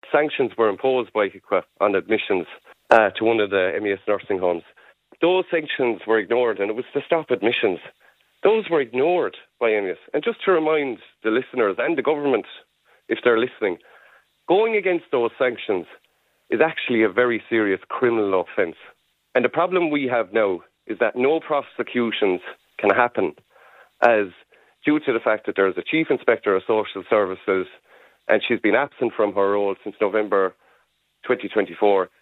sanctions were imposed by HIQA on admissions to one of the MES nursing homes. Those sanctions were ignored, and it was to stop admissions. Those were ignored by MES. And just to remind the listeners and the government, if they're listening, going against those sanctions is actually a very serious criminal offence. And the problem we have now is that no prosecutions can happen, as due to the fact that there is a Chief Inspector of Social Services and she's been absent from her role since November 2024,